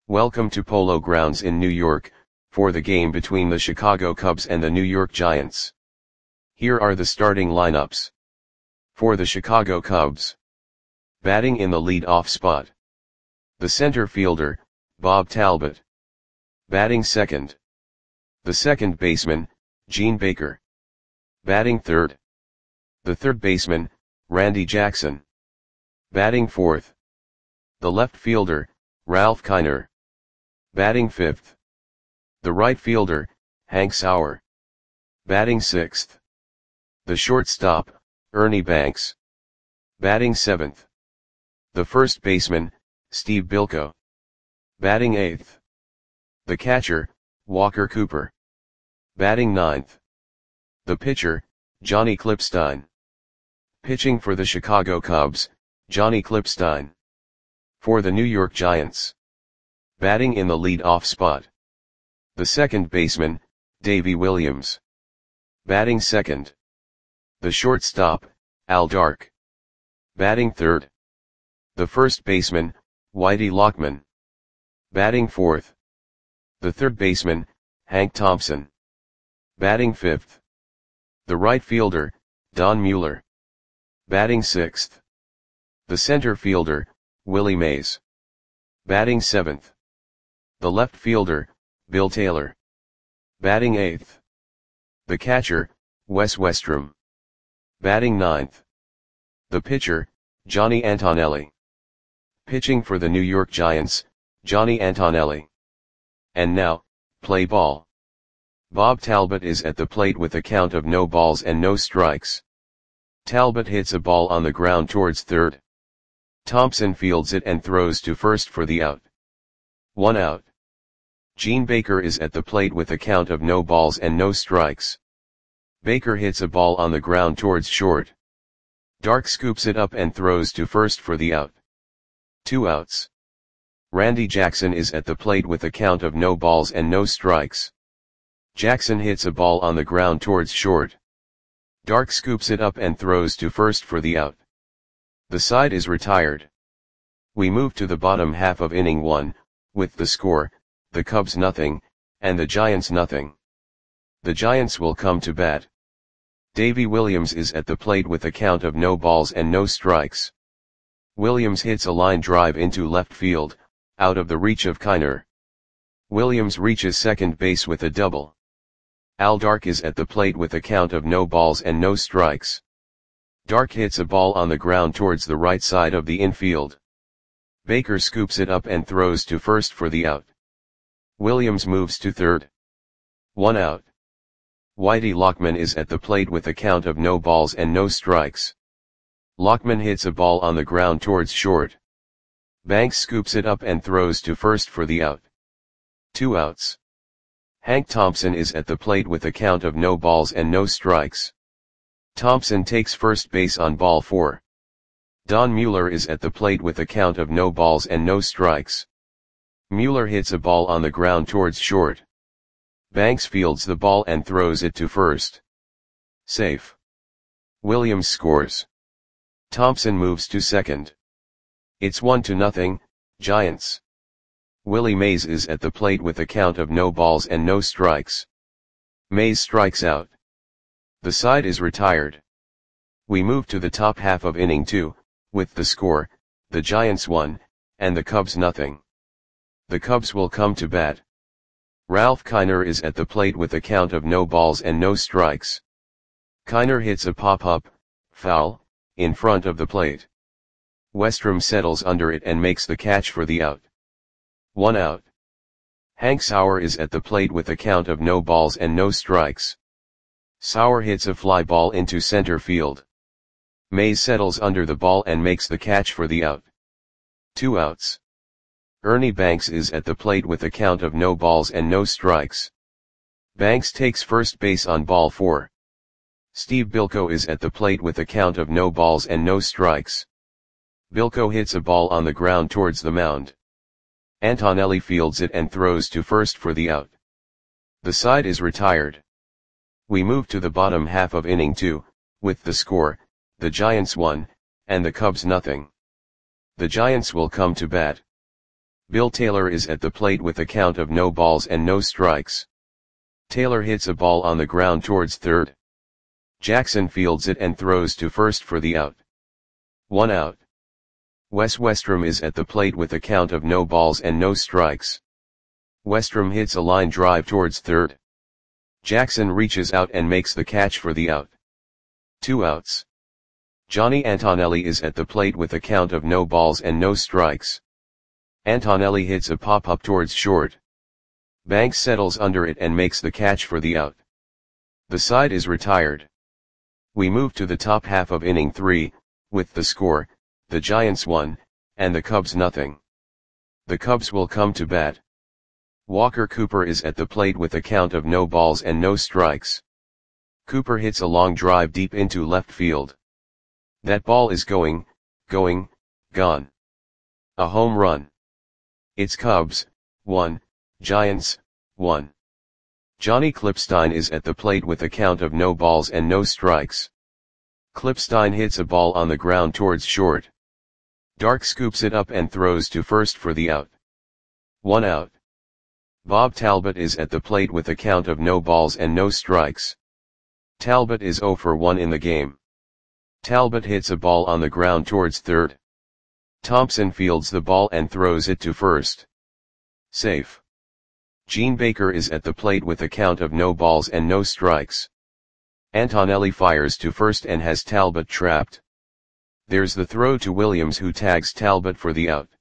Welcome to Polo Grounds in New York, for the game between the Chicago Cubs and the New York Giants. Here are the starting lineups. For the Chicago Cubs. Batting in the lead-off spot. The center fielder, Bob Talbot. Batting second. The second baseman, Gene Baker. Batting third. The third baseman, Randy Jackson. Batting fourth. The left fielder, Ralph Kiner. Batting fifth. The right fielder, Hank Sauer. Batting sixth. The shortstop, Ernie Banks. Batting seventh. The first baseman, Steve Bilko. Batting eighth. The catcher, Walker Cooper. Batting ninth. The pitcher, Johnny Klippstein. Pitching for the Chicago Cubs, Johnny Klippstein. For the New York Giants. Batting in the lead-off spot. The second baseman, Davey Williams. Batting second. The shortstop, Al Dark. Batting third. The first baseman, Whitey Lockman. Batting fourth. The third baseman, Hank Thompson. Batting fifth. The right fielder, Don Mueller. Batting sixth. The center fielder, Willie Mays. Batting seventh. The left fielder, Bill Taylor. Batting eighth. The catcher, Wes Westrum. Batting ninth. The pitcher, Johnny Antonelli. Pitching for the New York Giants, Johnny Antonelli. And now, play ball. Bob Talbot is at the plate with a count of no balls and no strikes. Talbot hits a ball on the ground towards third. Thompson fields it and throws to first for the out. 1 out. Gene Baker is at the plate with a count of no balls and no strikes. Baker hits a ball on the ground towards short. Dark scoops it up and throws to first for the out. 2 outs. Randy Jackson is at the plate with a count of no balls and no strikes. Jackson hits a ball on the ground towards short. Dark scoops it up and throws to first for the out. The side is retired. We move to the bottom half of inning 1, with the score, the Cubs nothing, and the Giants nothing. The Giants will come to bat. Davey Williams is at the plate with a count of no balls and no strikes. Williams hits a line drive into left field, out of the reach of Kiner. Williams reaches second base with a double. Al Dark is at the plate with a count of no balls and no strikes. Dark hits a ball on the ground towards the right side of the infield. Baker scoops it up and throws to first for the out. Williams moves to third. 1 out. Whitey Lockman is at the plate with a count of no balls and no strikes. Lockman hits a ball on the ground towards short. Banks scoops it up and throws to first for the out. 2 outs. Hank Thompson is at the plate with a count of no balls and no strikes. Thompson takes first base on ball 4. Don Mueller is at the plate with a count of no balls and no strikes. Mueller hits a ball on the ground towards short. Banks fields the ball and throws it to first. Safe. Williams scores. Thompson moves to second. It's 1-0, Giants. Willie Mays is at the plate with a count of no balls and no strikes. Mays strikes out. The side is retired. We move to the top half of inning 2, with the score, the Giants 1, and the Cubs nothing. The Cubs will come to bat. Ralph Kiner is at the plate with a count of no balls and no strikes. Kiner hits a pop-up, foul, in front of the plate. Westrum settles under it and makes the catch for the out. 1 out. Hank Sauer is at the plate with a count of no balls and no strikes. Sauer hits a fly ball into center field. Mays settles under the ball and makes the catch for the out. 2 outs. Ernie Banks is at the plate with a count of no balls and no strikes. Banks takes first base on ball 4. Steve Bilko is at the plate with a count of no balls and no strikes. Bilko hits a ball on the ground towards the mound. Antonelli fields it and throws to first for the out. The side is retired. We move to the bottom half of inning 2, with the score, the Giants 1, and the Cubs nothing. The Giants will come to bat. Bill Taylor is at the plate with a count of no balls and no strikes. Taylor hits a ball on the ground towards third. Jackson fields it and throws to first for the out. 1 out. Wes Westrom is at the plate with a count of no balls and no strikes. Westrom hits a line drive towards third. Jackson reaches out and makes the catch for the out. 2 outs. Johnny Antonelli is at the plate with a count of no balls and no strikes. Antonelli hits a pop-up towards short. Banks settles under it and makes the catch for the out. The side is retired. We move to the top half of inning 3, with the score, the Giants 1, and the Cubs nothing. The Cubs will come to bat. Walker Cooper is at the plate with a count of no balls and no strikes. Cooper hits a long drive deep into left field. That ball is gone. A home run. It's Cubs 1, Giants 1. Johnny Klipstein is at the plate with a count of no balls and no strikes. Klipstein hits a ball on the ground towards short. Dark scoops it up and throws to first for the out. 1 out. Bob Talbot is at the plate with a count of no balls and no strikes. Talbot is 0 for 1 in the game. Talbot hits a ball on the ground towards third. Thompson fields the ball and throws it to first. Safe. Gene Baker is at the plate with a count of no balls and no strikes. Antonelli fires to first and has Talbot trapped. There's the throw to Williams, who tags Talbot for the out.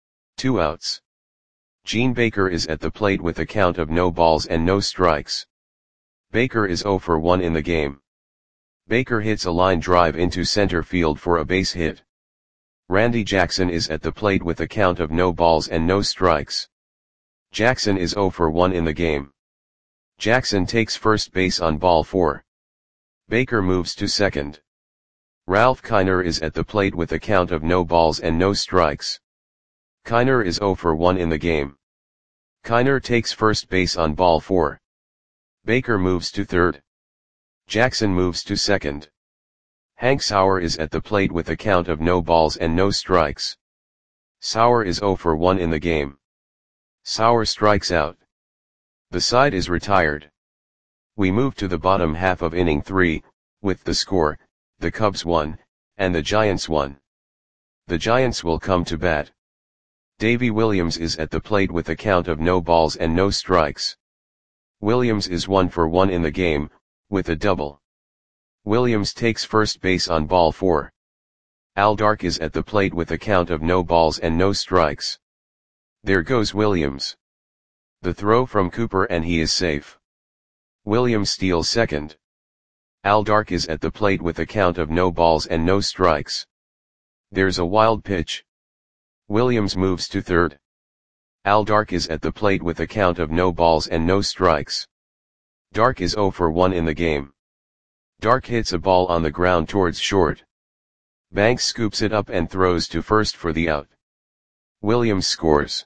2 outs. Gene Baker is at the plate with a count of no balls and no strikes. Baker is 0 for 1 in the game. Baker hits a line drive into center field for a base hit. Randy Jackson is at the plate with a count of no balls and no strikes. Jackson is 0 for 1 in the game. Jackson takes first base on ball 4. Baker moves to second. Ralph Kiner is at the plate with a count of no balls and no strikes. Kiner is 0 for 1 in the game. Kiner takes first base on ball 4. Baker moves to third. Jackson moves to second. Hank Sauer is at the plate with a count of no balls and no strikes. Sauer is 0 for 1 in the game. Sauer strikes out. The side is retired. We move to the bottom half of inning 3, with the score, the Cubs 1, and the Giants 1. The Giants will come to bat. Davy Williams is at the plate with a count of no balls and no strikes. Williams is 1 for 1 in the game, with a double. Williams takes first base on ball 4. Al Dark is at the plate with a count of no balls and no strikes. There goes Williams. The throw from Cooper and he is safe. Williams steals second. Al Dark is at the plate with a count of no balls and no strikes. There's a wild pitch. Williams moves to third. Al Dark is at the plate with a count of no balls and no strikes. Dark is 0 for 1 in the game. Dark hits a ball on the ground towards short. Banks scoops it up and throws to first for the out. Williams scores.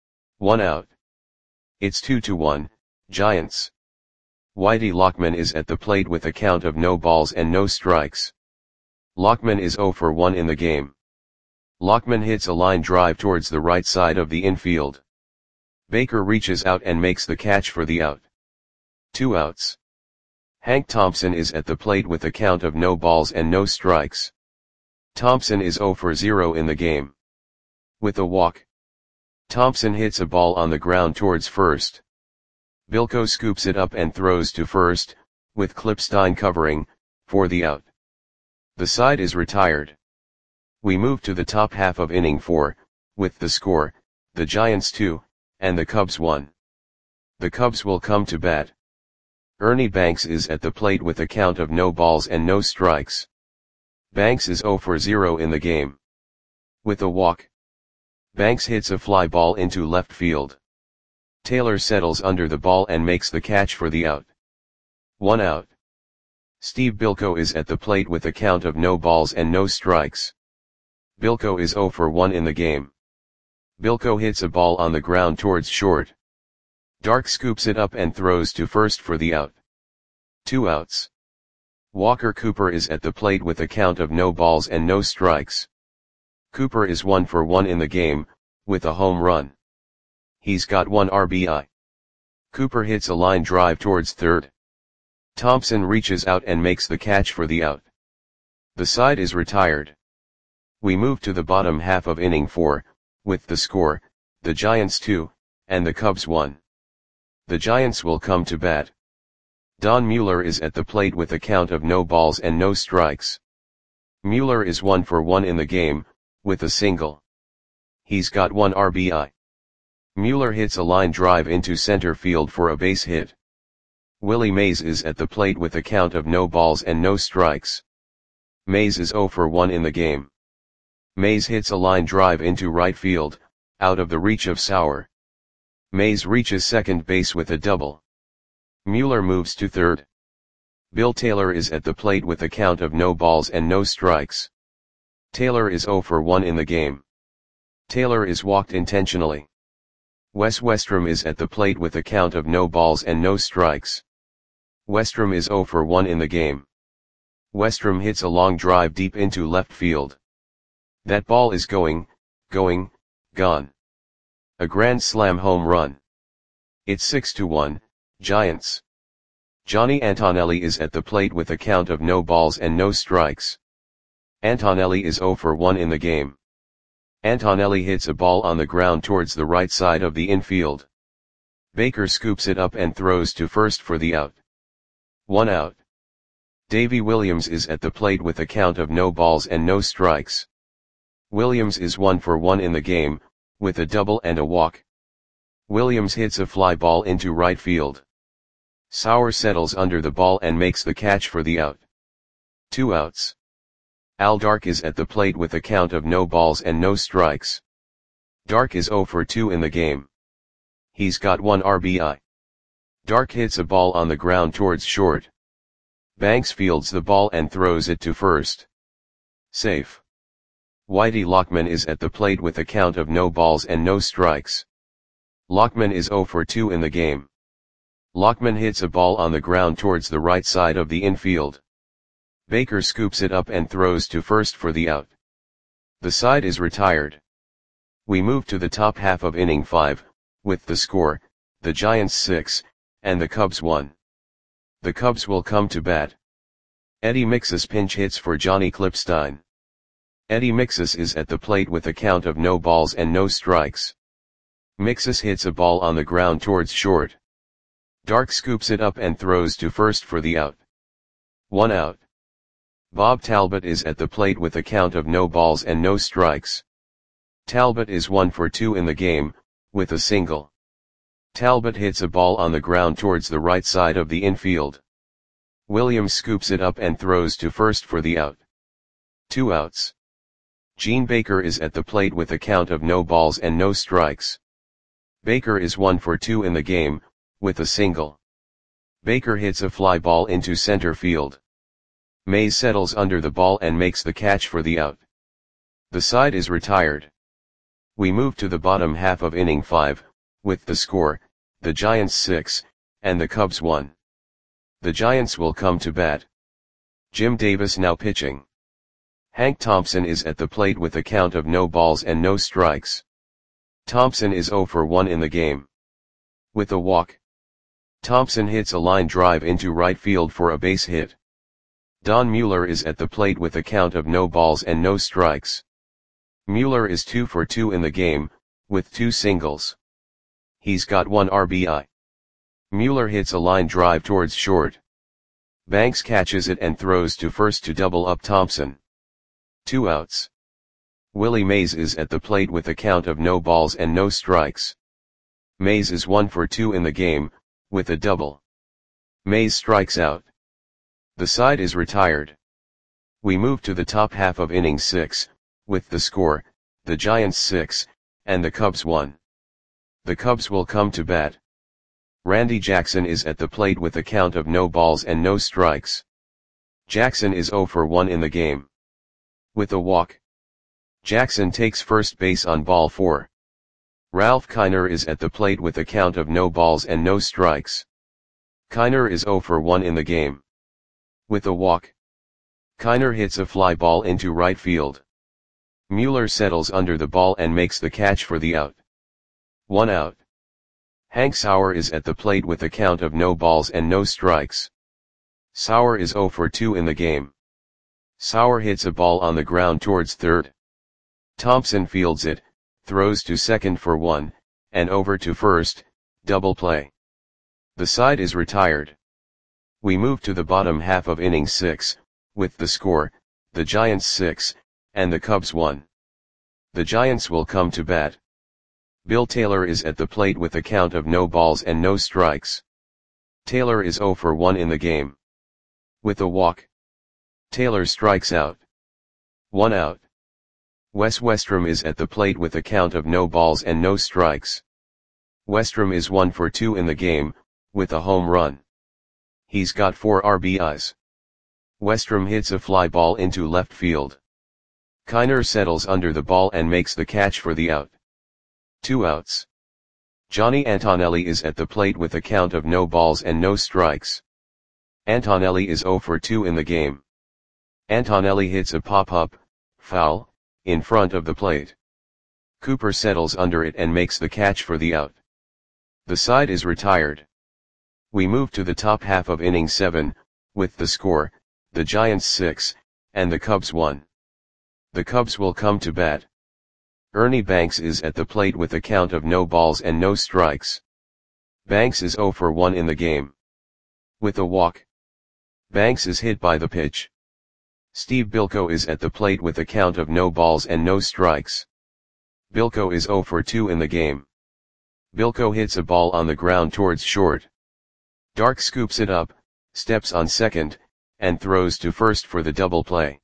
1 out. It's 2-1, Giants. Whitey Lockman is at the plate with a count of no balls and no strikes. Lockman is 0 for 1 in the game. Lockman hits a line drive towards the right side of the infield. Baker reaches out and makes the catch for the out. 2 outs. Hank Thompson is at the plate with a count of no balls and no strikes. Thompson is 0 for 0 in the game. With a walk. Thompson hits a ball on the ground towards first. Bilko scoops it up and throws to first, with Klipstein covering, for the out. The side is retired. We move to the top half of inning 4, with the score, the Giants 2, and the Cubs 1. The Cubs will come to bat. Ernie Banks is at the plate with a count of no balls and no strikes. Banks is 0 for 0 in the game. With a walk. Banks hits a fly ball into left field. Taylor settles under the ball and makes the catch for the out. 1 out. Steve Bilko is at the plate with a count of no balls and no strikes. Bilko is 0 for 1 in the game. Bilko hits a ball on the ground towards short. Dark scoops it up and throws to first for the out. 2 outs. Walker Cooper is at the plate with a count of no balls and no strikes. Cooper is 1 for 1 in the game, with a home run. He's got 1 RBI. Cooper hits a line drive towards third. Thompson reaches out and makes the catch for the out. The side is retired. We move to the bottom half of inning 4, with the score, the Giants 2, and the Cubs 1. The Giants will come to bat. Don Mueller is at the plate with a count of no balls and no strikes. Mueller is 1 for 1 in the game, with a single. He's got 1 RBI. Mueller hits a line drive into center field for a base hit. Willie Mays is at the plate with a count of no balls and no strikes. Mays is 0 for 1 in the game. Mays hits a line drive into right field, out of the reach of Sauer. Mays reaches second base with a double. Mueller moves to third. Bill Taylor is at the plate with a count of no balls and no strikes. Taylor is 0 for 1 in the game. Taylor is walked intentionally. Wes Westrom is at the plate with a count of no balls and no strikes. Westrom is 0 for 1 in the game. Westrom hits a long drive deep into left field. That ball is gone. A grand slam home run. It's 6-1, Giants. Johnny Antonelli is at the plate with a count of no balls and no strikes. Antonelli is 0 for 1 in the game. Antonelli hits a ball on the ground towards the right side of the infield. Baker scoops it up and throws to first for the out. 1 out. Davy Williams is at the plate with a count of no balls and no strikes. Williams is 1 for 1 in the game, with a double and a walk. Williams hits a fly ball into right field. Sauer settles under the ball and makes the catch for the out. 2 outs. Al Dark is at the plate with a count of no balls and no strikes. Dark is 0 for 2 in the game. He's got 1 RBI. Dark hits a ball on the ground towards short. Banks fields the ball and throws it to first. Safe. Whitey Lockman is at the plate with a count of no balls and no strikes. Lockman is 0 for 2 in the game. Lockman hits a ball on the ground towards the right side of the infield. Baker scoops it up and throws to first for the out. The side is retired. We move to the top half of inning 5, with the score, the Giants 6, and the Cubs 1. The Cubs will come to bat. Eddie Mixus pinch hits for Johnny Klipstein. Eddie Mixus is at the plate with a count of no balls and no strikes. Mixus hits a ball on the ground towards short. Dark scoops it up and throws to first for the out. 1 out. Bob Talbot is at the plate with a count of no balls and no strikes. Talbot is 1 for 2 in the game, with a single. Talbot hits a ball on the ground towards the right side of the infield. Williams scoops it up and throws to first for the out. 2 outs. Gene Baker is at the plate with a count of no balls and no strikes. Baker is 1 for 2 in the game, with a single. Baker hits a fly ball into center field. Mays settles under the ball and makes the catch for the out. The side is retired. We move to the bottom half of inning 5, with the score, the Giants 6, and the Cubs 1. The Giants will come to bat. Jim Davis now pitching. Hank Thompson is at the plate with a count of no balls and no strikes. Thompson is 0 for 1 in the game. With a walk. Thompson hits a line drive into right field for a base hit. Don Mueller is at the plate with a count of no balls and no strikes. Mueller is 2 for 2 in the game, with 2 singles. He's got 1 RBI. Mueller hits a line drive towards short. Banks catches it and throws to first to double up Thompson. 2 outs. Willie Mays is at the plate with a count of no balls and no strikes. Mays is 1 for 2 in the game, with a double. Mays strikes out. The side is retired. We move to the top half of inning 6, with the score, the Giants 6, and the Cubs 1. The Cubs will come to bat. Randy Jackson is at the plate with a count of no balls and no strikes. Jackson is 0 for 1 in the game. With a walk. Jackson takes first base on ball 4. Ralph Kiner is at the plate with a count of no balls and no strikes. Kiner is 0 for 1 in the game. With a walk. Kiner hits a fly ball into right field. Mueller settles under the ball and makes the catch for the out. 1 out. Hank Sauer is at the plate with a count of no balls and no strikes. Sauer is 0 for 2 in the game. Sauer hits a ball on the ground towards third. Thompson fields it, throws to second for 1, and over to first, double play. The side is retired. We move to the bottom half of inning 6, with the score, the Giants 6, and the Cubs 1. The Giants will come to bat. Bill Taylor is at the plate with a count of no balls and no strikes. Taylor is 0 for 1 in the game. With a walk, Taylor strikes out. 1 out. Wes Westrom is at the plate with a count of no balls and no strikes. Westrom is 1 for 2 in the game, with a home run. He's got 4 RBIs. Westrom hits a fly ball into left field. Kiner settles under the ball and makes the catch for the out. 2 outs. Johnny Antonelli is at the plate with a count of no balls and no strikes. Antonelli is 0 for 2 in the game. Antonelli hits a pop-up, foul, in front of the plate. Cooper settles under it and makes the catch for the out. The side is retired. We move to the top half of inning 7, with the score, the Giants 6, and the Cubs 1. The Cubs will come to bat. Ernie Banks is at the plate with a count of no balls and no strikes. Banks is 0 for 1 in the game. With a walk, Banks is hit by the pitch. Steve Bilko is at the plate with a count of no balls and no strikes. Bilko is 0 for 2 in the game. Bilko hits a ball on the ground towards short. Dark scoops it up, steps on second, and throws to first for the double play.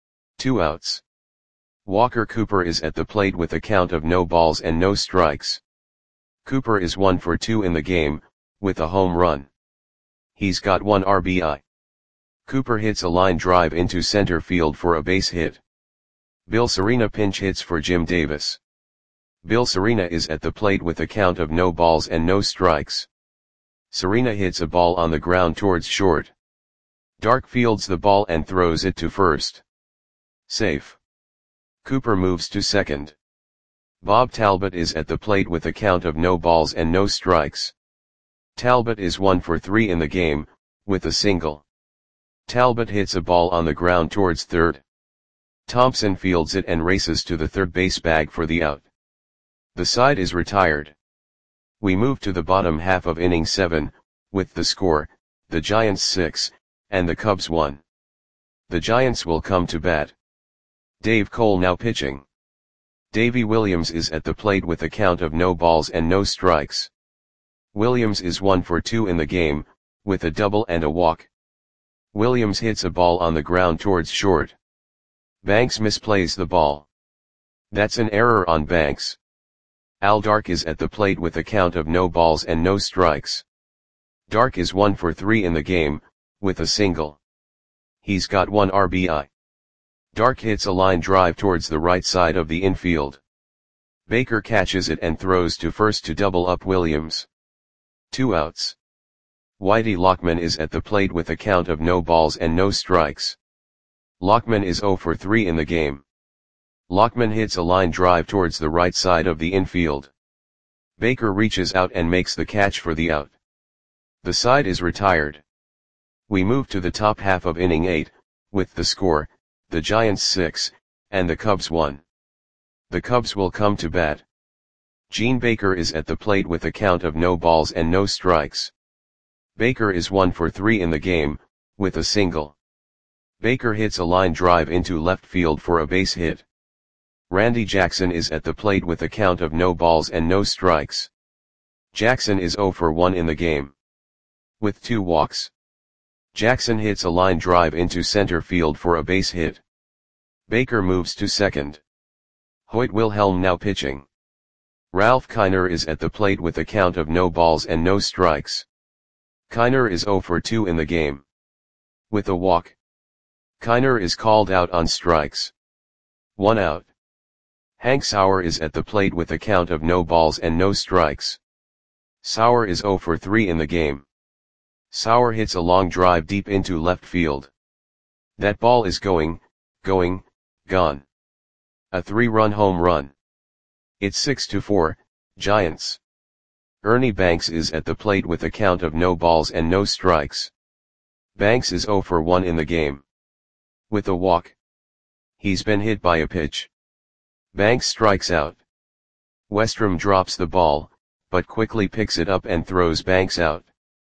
2 outs. Walker Cooper is at the plate with a count of no balls and no strikes. Cooper is 1 for 2 in the game, with a home run. He's got 1 RBI. Cooper hits a line drive into center field for a base hit. Bill Serena pinch hits for Jim Davis. Bill Serena is at the plate with a count of no balls and no strikes. Serena hits a ball on the ground towards short. Dark fields the ball and throws it to first. Safe. Cooper moves to second. Bob Talbot is at the plate with a count of no balls and no strikes. Talbot is 1 for 3 in the game, with a single. Talbot hits a ball on the ground towards third. Thompson fields it and races to the third base bag for the out. The side is retired. We move to the bottom half of inning 7, with the score, the Giants 6, and the Cubs 1. The Giants will come to bat. Dave Cole now pitching. Davey Williams is at the plate with a count of no balls and no strikes. Williams is 1 for 2 in the game, with a double and a walk. Williams hits a ball on the ground towards short. Banks misplays the ball. That's an error on Banks. Al Dark is at the plate with a count of no balls and no strikes. Dark is 1 for 3 in the game, with a single. He's got 1 RBI. Dark hits a line drive towards the right side of the infield. Baker catches it and throws to first to double up Williams. 2 outs. Whitey Lockman is at the plate with a count of no balls and no strikes. Lockman is 0 for 3 in the game. Lockman hits a line drive towards the right side of the infield. Baker reaches out and makes the catch for the out. The side is retired. We move to the top half of inning 8, with the score, the Giants 6, and the Cubs 1. The Cubs will come to bat. Gene Baker is at the plate with a count of no balls and no strikes. Baker is 1 for 3 in the game, with a single. Baker hits a line drive into left field for a base hit. Randy Jackson is at the plate with a count of no balls and no strikes. Jackson is 0 for 1 in the game. With 2 walks. Jackson hits a line drive into center field for a base hit. Baker moves to second. Hoyt Wilhelm now pitching. Ralph Kiner is at the plate with a count of no balls and no strikes. Kiner is 0 for 2 in the game. With a walk, Kiner is called out on strikes. 1 out. Hank Sauer is at the plate with a count of no balls and no strikes. Sauer is 0 for 3 in the game. Sauer hits a long drive deep into left field. That ball is gone. A 3-run home run. It's 6-4, Giants. Ernie Banks is at the plate with a count of no balls and no strikes. Banks is 0 for 1 in the game. With a walk. He's been hit by a pitch. Banks strikes out. Westrom drops the ball, but quickly picks it up and throws Banks out.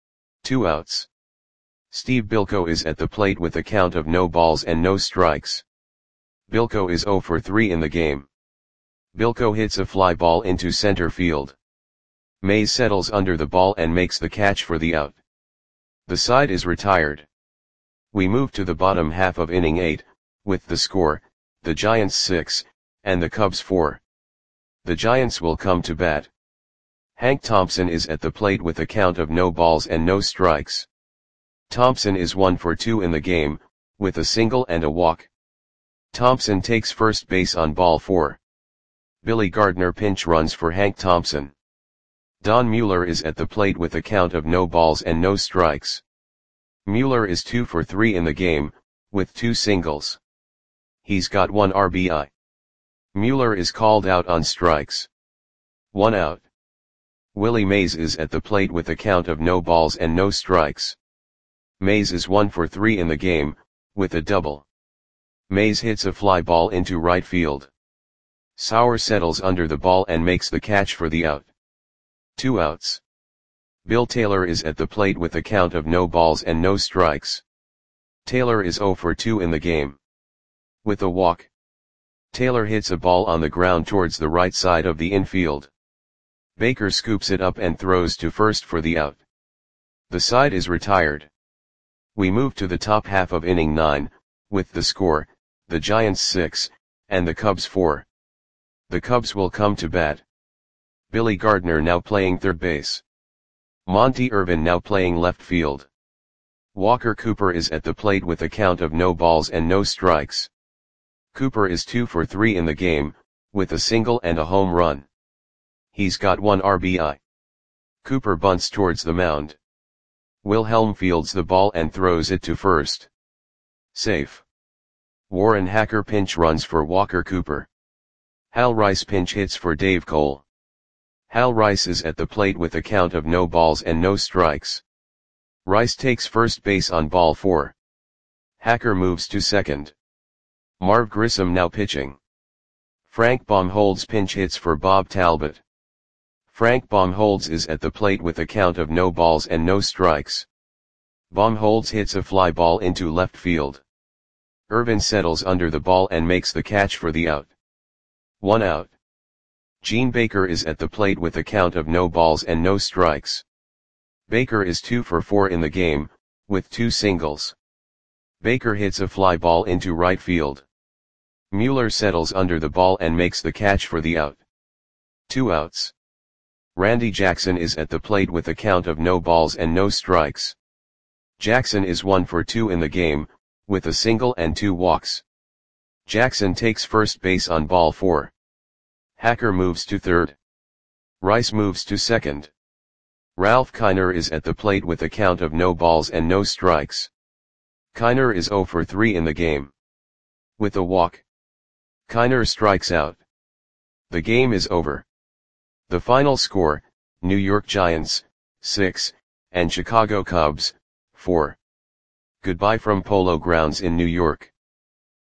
2 outs. Steve Bilko is at the plate with a count of no balls and no strikes. Bilko is 0 for 3 in the game. Bilko hits a fly ball into center field. Mays settles under the ball and makes the catch for the out. The side is retired. We move to the bottom half of inning 8, with the score, the Giants 6, and the Cubs 4. The Giants will come to bat. Hank Thompson is at the plate with a count of no balls and no strikes. Thompson is 1 for 2 in the game, with a single and a walk. Thompson takes first base on ball 4. Billy Gardner pinch runs for Hank Thompson. Don Mueller is at the plate with a count of no balls and no strikes. Mueller is 2 for 3 in the game, with 2 singles. He's got 1 RBI. Mueller is called out on strikes. 1 out. Willie Mays is at the plate with a count of no balls and no strikes. Mays is 1 for 3 in the game, with a double. Mays hits a fly ball into right field. Sauer settles under the ball and makes the catch for the out. 2 outs. Bill Taylor is at the plate with a count of no balls and no strikes. Taylor is 0 for 2 in the game. With a walk. Taylor hits a ball on the ground towards the right side of the infield. Baker scoops it up and throws to first for the out. The side is retired. We move to the top half of inning 9, with the score, the Giants 6, and the Cubs 4. The Cubs will come to bat. Billy Gardner now playing third base. Monty Irvin now playing left field. Walker Cooper is at the plate with a count of no balls and no strikes. Cooper is 2 for 3 in the game, with a single and a home run. He's got 1 RBI. Cooper bunts towards the mound. Wilhelm fields the ball and throws it to first. Safe. Warren Hacker pinch runs for Walker Cooper. Hal Rice pinch hits for Dave Cole. Hal Rice is at the plate with a count of no balls and no strikes. Rice takes first base on ball 4. Hacker moves to second. Marv Grissom now pitching. Frank Baumholz pinch hits for Bob Talbot. Frank Baumholz is at the plate with a count of no balls and no strikes. Baumholz hits a fly ball into left field. Irvin settles under the ball and makes the catch for the out. 1 out. Gene Baker is at the plate with a count of no balls and no strikes. Baker is 2 for 4 in the game, with 2 singles. Baker hits a fly ball into right field. Mueller settles under the ball and makes the catch for the out. 2 outs. Randy Jackson is at the plate with a count of no balls and no strikes. Jackson is 1 for 2 in the game, with a single and 2 walks. Jackson takes first base on ball 4. Hacker moves to third. Rice moves to second. Ralph Kiner is at the plate with a count of no balls and no strikes. Kiner is 0 for 3 in the game. With a walk. Kiner strikes out. The game is over. The final score, New York Giants, 6, and Chicago Cubs, 4. Goodbye from Polo Grounds in New York.